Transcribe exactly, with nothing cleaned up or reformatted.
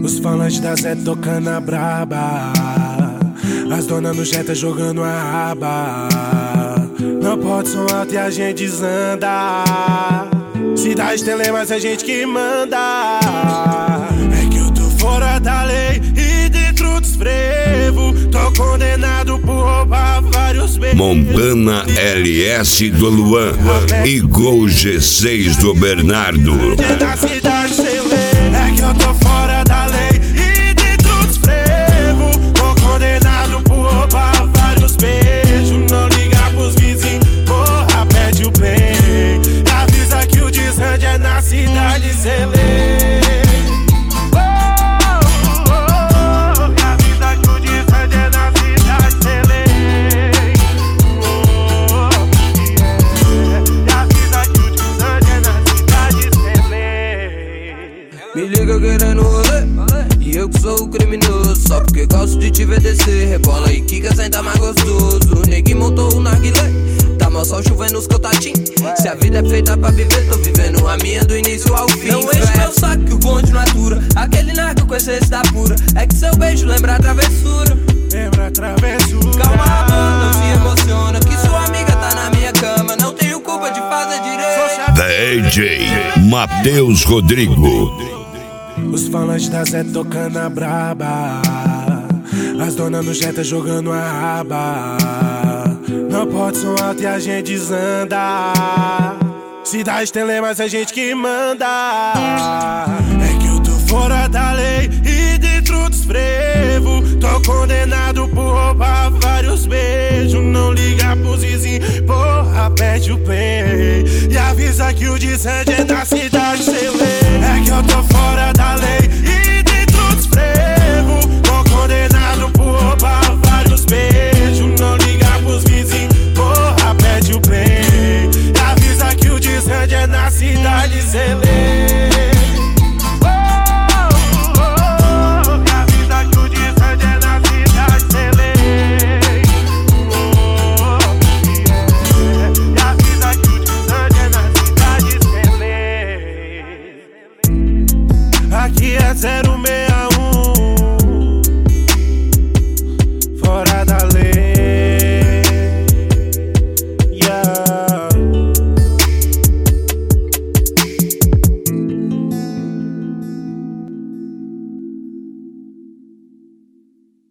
Os falantes da Zé tocando a braba, as donas no Jetta jogando a aba. Não pode som alto e a gente desanda. Cidade tem lei, mas é a gente que manda. É que eu tô fora da lei e dentro dos frevos. Tô condenado por roubar vários beijos. Montana L S do Luan e Gol G seis do Bernardo. Na cidade sem lei, é que eu tô fora da lei e dentro dos frevos. Tô condenado por roubar vários beijos. Não liga pros vizinhos, porra, pede o bem. Avisa que o desande é na cidade sem lei. Me liga querendo rolê, e eu que sou o criminoso. Só porque gosto de te ver descer. Rebola e quica, senta mais gostoso. O neguinho montou o narguilé, tá mal sol chovendo os contatinhos. Se a vida é feita pra viver, tô vivendo a minha do início ao fim. Não enche meu saco que o bonde não atura. Aquele narco com essência da pura. É que seu beijo lembra a travessura. Lembra a travessura. Calma, amor, não se emociona, que sua amiga tá na minha cama. Não tenho culpa de fazer direito. D J Matheus Rodrigo. Os falantes da Zé tocando a braba, as donas no Jetta jogando a aba. Não pode som alto e a gente desanda. Cidade tem lei, mas é a gente que manda. É que eu tô fora da lei e dentro dos frevos. Tô condenado por roubar vários beijos. Não liga pros vizinhos, porra, pede o bem. E avisa que o desande é na cidade sem lei. É que eu tô